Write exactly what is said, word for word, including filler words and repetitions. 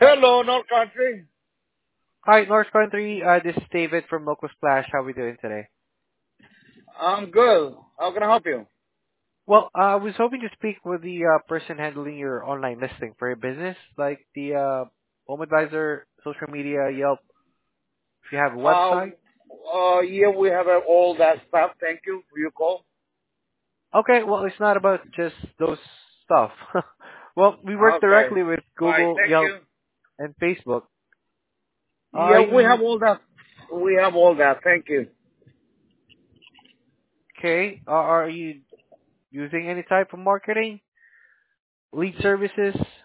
Hello, North Country. Hi, North Country. Uh, this is David from Local Splash. How are we doing today? I'm good. How can I help you? Well, uh, I was hoping to speak with the uh, person handling your online listing for your business, like the uh, Home Advisor, social media, Yelp. If you have a Uh, website. uh, yeah, we have uh, all that stuff. Thank you for your call. Okay, well, it's not about just those stuff. Well, we work Okay. directly with Bye. Google, Thank Yelp, you. and Facebook. Are Yeah, we have you all that. We have all that. Thank you. okay? Are are you using any type of marketing, lead services?